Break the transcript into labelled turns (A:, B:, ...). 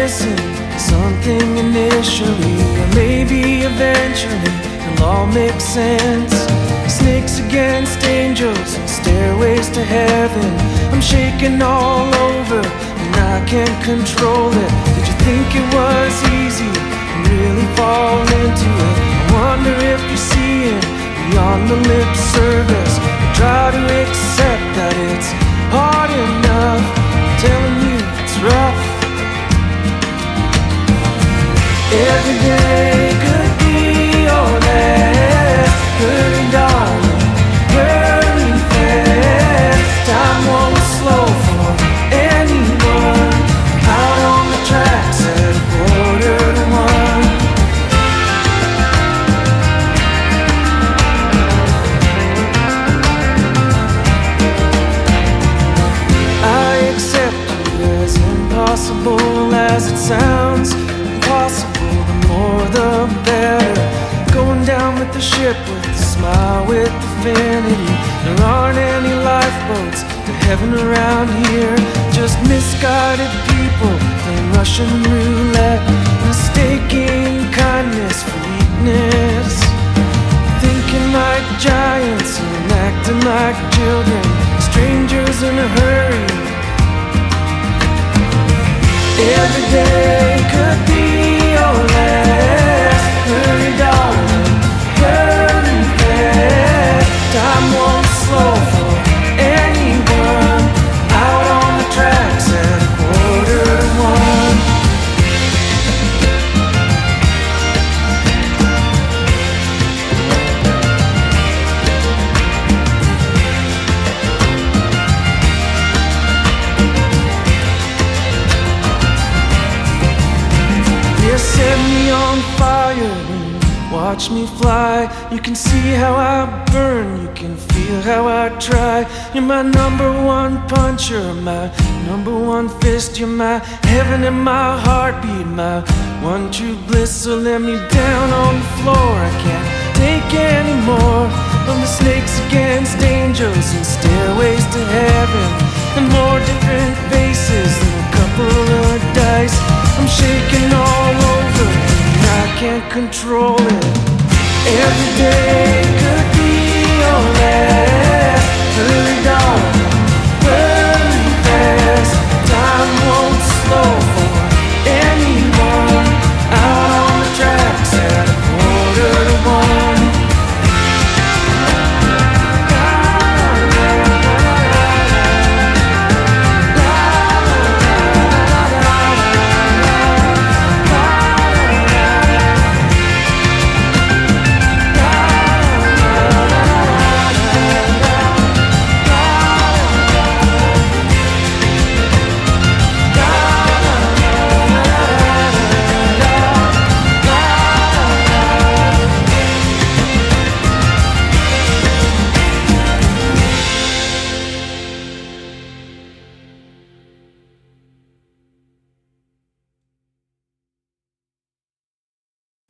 A: missing something initially, or maybe eventually it'll all make sense. Snakes against angels and stairways to heaven. I'm shaking all over and I can't control it. Did you think it was easy and really fall into it? I wonder if you're seeing beyond the lip service. I try to accept that it's hard enough. I'm telling you it's rough. Every day could be your last. Hurry, darling, hurry fast. Time won't slow for anyone. Out on the tracks at 1:45. I accept you as impossible as it sounds. Impossible, the more the better. Going down with the ship, with a smile, with affinity. There aren't any lifeboats to heaven around here. Just misguided people playing Russian roulette, mistaking kindness for weakness, thinking like giants and acting like children, strangers in a hurry. Every day could be your last. Hurry, darling, hurry fast. Time won't slow for anyone. Out on the tracks at 1:45. Set me on fire and watch me fly. You can see how I burn, you can feel how I try. You're my number one puncher, my number one fist. You're my heaven and my heartbeat, my one true bliss. So let me down on the floor, I can't take any more of the snakes against angels and stairways to heaven and more different